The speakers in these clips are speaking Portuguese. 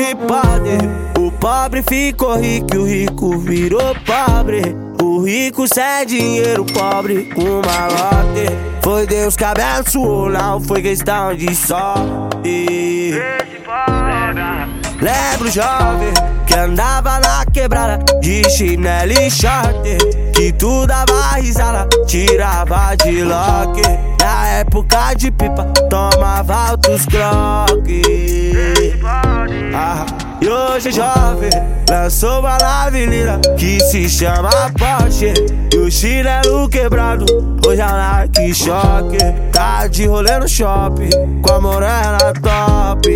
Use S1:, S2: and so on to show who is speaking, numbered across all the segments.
S1: se pode. O pobre ficou rico e o rico virou pobre. O rico sem dinheiro, o pobre com malote. Foi Deus que abençoou, não foi questão de sorte. Lembro jovem que andava na quebrada de chinelo e short, que tu dava risada, tirava de lock. Na época de pipa, tomava altos croques. E hoje jovem lançou uma na avenida que se chama Porsche. E o chinelo quebrado, hoje é Nike choque. Tá de rolê no shopping com a morena top.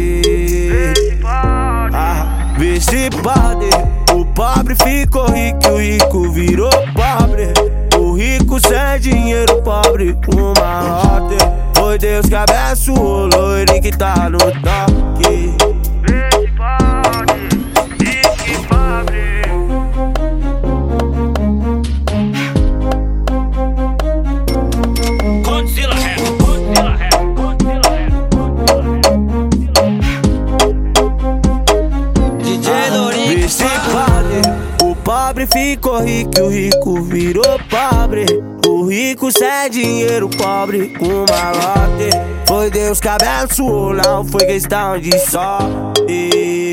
S1: Vê se pode. O pobre ficou rico e o rico virou pobre. O rico sem dinheiro, o pobre com malote. Foi Deus que abençoou o loiro que tá no toque. O pobre ficou rico e o rico virou pobre. O rico sem dinheiro, o pobre com malote. Foi Deus que abençoou, não foi questão de sorte.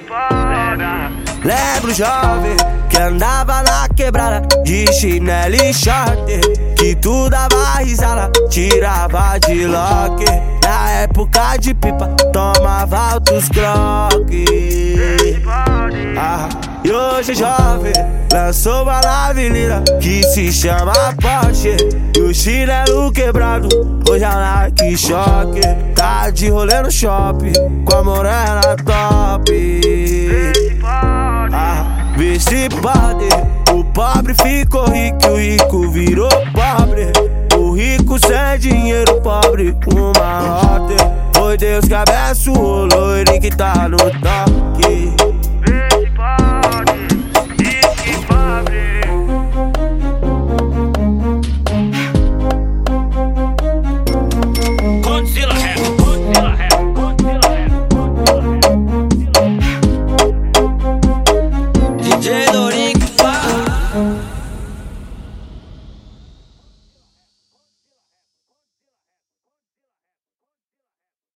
S1: Lembro jovem que andava na quebrada de chinelo e short, que tu dava risada, tirava de lock. Na época de pipa, tomava altos croques. E hoje jovem lançou uma na avenida que se chama Porsche. E o chinelo quebrado, hoje é Nike choque. Tá de rolê no shopping com a morena top. Vê se pode. O pobre ficou rico e o rico virou pobre. O rico sem dinheiro, o pobre com malote. Foi Deus que abençoou o loiro que tá no top.